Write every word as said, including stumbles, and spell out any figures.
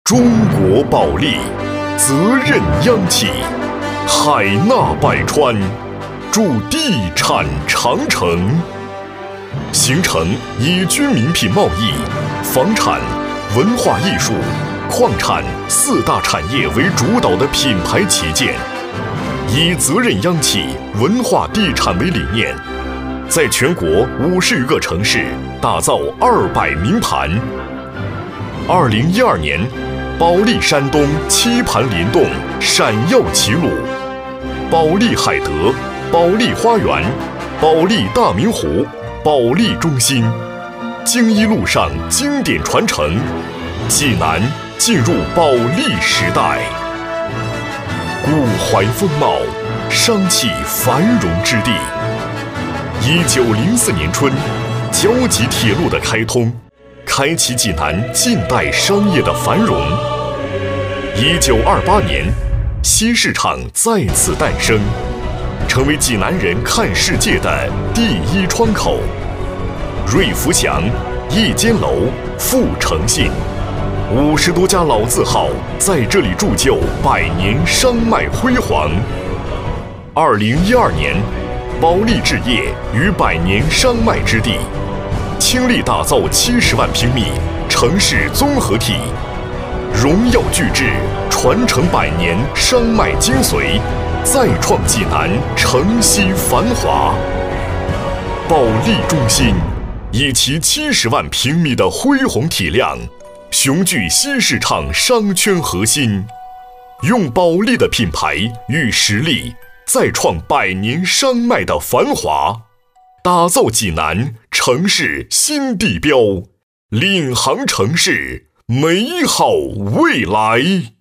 中国保利，责任央企，海纳百川，筑地产长城，形成以居民品贸易、房产、文化艺术、矿产四大产业为主导的品牌旗舰，以责任央企、文化地产为理念，在全国五十余个城市打造二百名盘。二零一二年，保利山东七盘联动，闪耀齐鲁，保利海德、保利花园、保利大明湖、保利中心，京一路上经典传承，济南进入保利时代，古怀风貌，商气繁荣之地。一九零四年春，胶济铁路的开通，开启济南近代商业的繁荣。一九二八年，西市场再次诞生，成为济南人看世界的第一窗口。瑞福祥、一间楼、富诚信，五十多家老字号在这里铸就百年商脉辉煌。二零一二年，保利置业于百年商脉之地，倾力打造七十万平米城市综合体，荣耀巨制，传承百年商脉精髓，再创济南城西繁华。保利中心以其七十万平米的恢宏体量，雄踞西市场商圈核心，用保利的品牌与实力，再创百年商脉的繁华，打造济南城市新地标，领航城市美好未来。